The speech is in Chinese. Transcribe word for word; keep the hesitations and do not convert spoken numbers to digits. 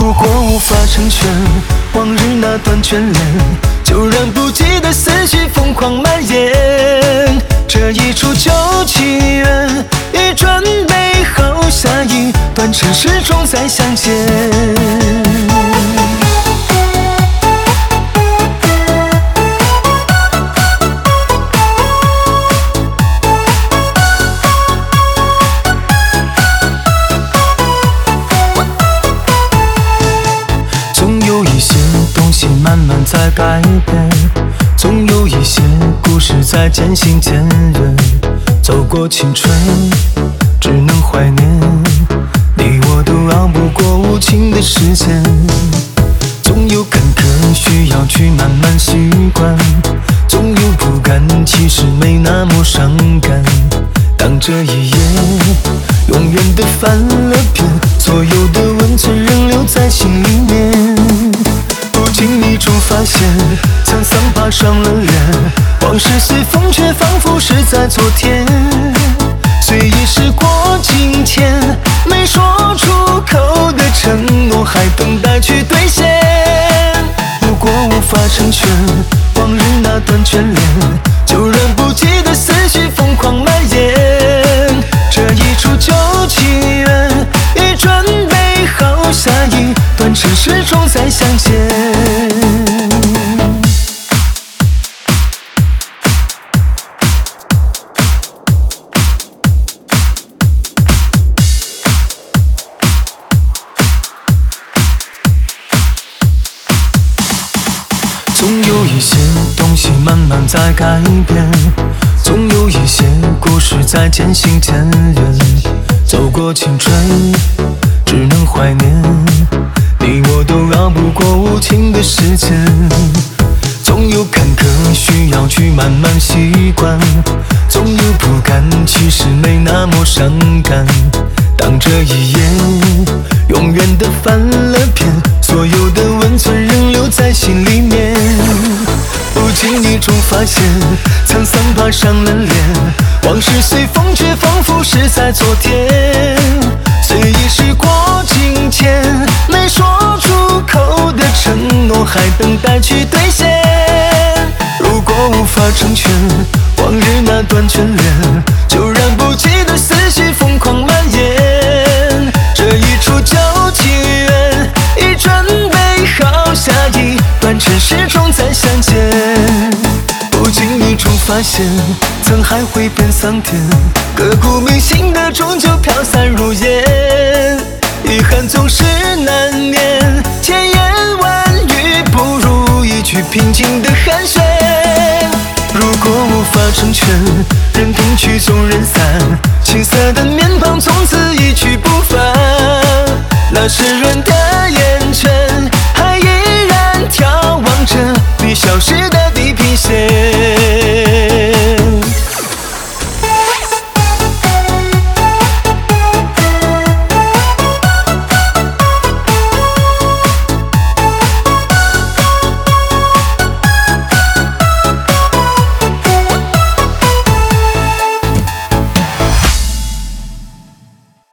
如果无法成全往日那段眷恋，就让不羁的思绪疯狂蔓延。这一出旧情缘，已准备好下一段尘世中再相见。慢慢在改变，总有一些故事在渐行渐远。走过青春，只能怀念，你我都熬不过无情的时间。总有坎坷需要去慢慢习惯，总有不甘其实没那么伤感。当这一夜永远的翻了篇，所有的温存仍留在心里面。不经意中发现，沧桑爬上了脸，往事随风却仿佛是在昨天。虽已时过境迁，没说出口的承诺还等待去兑现。如果无法成全往日那段眷恋，就让不羁的思绪疯狂蔓延。这一出旧情缘，已准备好下一段尘世中再相见。总有一些东西慢慢在改变，总有一些故事在渐行渐远。走过青春，只能怀念，你我都熬不过无情的时间。总有坎坷需要去慢慢习惯，总有不甘其实没那么伤感。当这一夜永远的翻了篇，所有的温存仍留在心里面。不经意中发现，沧桑爬上了脸，往事随风却仿佛是在昨天。虽已时过境迁，没说出口的承诺还等待去兑现。如果无法成全往日那段眷恋，就让不羁的思绪疯狂蔓延。这一出旧情缘，已准备好下一段尘世中再相见。不经意中发现，沧海会变桑田，刻骨铭心的终究飘散如烟。遗憾总是难免，千言万语不如一句平静的寒暄。如果无法成全，任凭曲终人散，青涩的面庞从此一去不返。那湿润的眼圈，还依然眺望着你消失的地平线。